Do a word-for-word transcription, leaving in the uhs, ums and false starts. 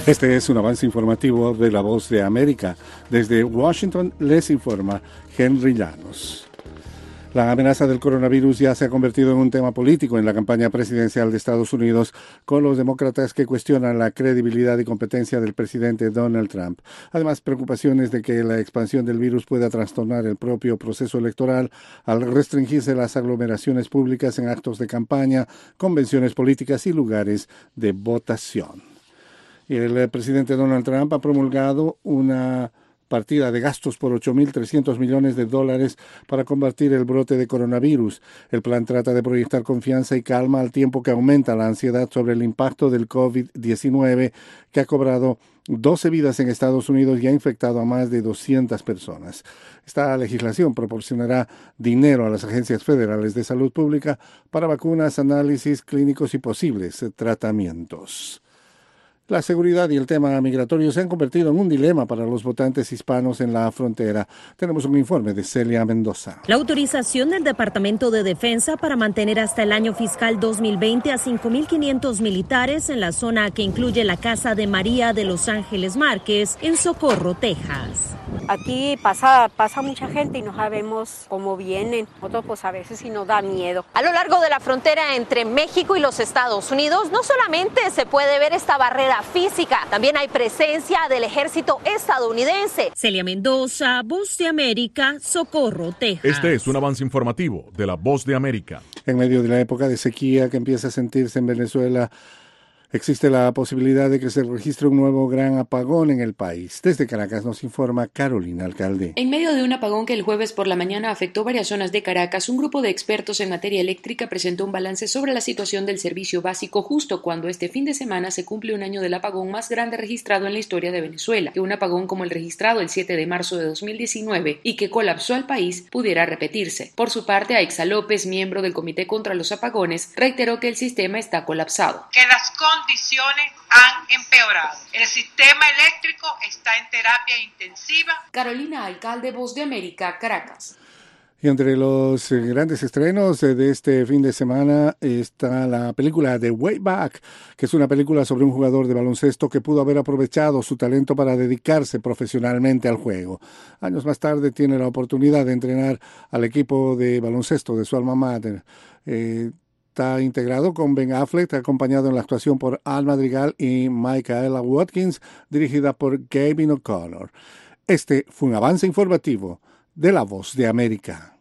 Este es un avance informativo de La Voz de América. Desde Washington les informa Henry Llanos. La amenaza del coronavirus ya se ha convertido en un tema político en la campaña presidencial de Estados Unidos, con los demócratas que cuestionan la credibilidad y competencia del presidente Donald Trump. Además, preocupaciones de que la expansión del virus pueda trastornar el propio proceso electoral al restringirse las aglomeraciones públicas en actos de campaña, convenciones políticas y lugares de votación. Y el presidente Donald Trump ha promulgado una partida de gastos por ocho mil trescientos millones de dólares para combatir el brote de coronavirus. El plan trata de proyectar confianza y calma al tiempo que aumenta la ansiedad sobre el impacto del COVID diecinueve, que ha cobrado doce vidas en Estados Unidos y ha infectado a más de doscientas personas. Esta legislación proporcionará dinero a las agencias federales de salud pública para vacunas, análisis clínicos y posibles tratamientos. La seguridad y el tema migratorio se han convertido en un dilema para los votantes hispanos en la frontera. Tenemos un informe de Celia Mendoza. La autorización del Departamento de Defensa para mantener hasta el año fiscal dos mil veinte a cinco mil quinientos militares en la zona que incluye la Casa de María de Los Ángeles Márquez en Socorro, Texas. Aquí pasa, pasa mucha gente y no sabemos cómo vienen. Nosotros pues a veces sí nos da miedo. A lo largo de la frontera entre México y los Estados Unidos no solamente se puede ver esta barrera física, también hay presencia del ejército estadounidense. Celia Mendoza, Voz de América, Socorro, Texas. Este es un avance informativo de la Voz de América. En medio de la época de sequía que empieza a sentirse en Venezuela, existe la posibilidad de que se registre un nuevo gran apagón en el país. Desde Caracas nos informa Carolina Alcalde. En medio de un apagón que el jueves por la mañana afectó varias zonas de Caracas, un grupo de expertos en materia eléctrica presentó un balance sobre la situación del servicio básico justo cuando este fin de semana se cumple un año del apagón más grande registrado en la historia de Venezuela, que un apagón como el registrado el siete de marzo de dos mil diecinueve y que colapsó al país pudiera repetirse. Por su parte, Aixa López, miembro del Comité contra los Apagones, reiteró que el sistema está colapsado. Que las condiciones han empeorado. El sistema eléctrico está en terapia intensiva. Carolina Alcalde, Voz de América, Caracas. Y entre los grandes estrenos de este fin de semana está la película The Way Back, que es una película sobre un jugador de baloncesto que pudo haber aprovechado su talento para dedicarse profesionalmente al juego. Años más tarde tiene la oportunidad de entrenar al equipo de baloncesto de su alma mater. Eh, Está integrado con Ben Affleck, acompañado en la actuación por Al Madrigal y Michaela Watkins, dirigida por Gavin O'Connor. Este fue un avance informativo de La Voz de América.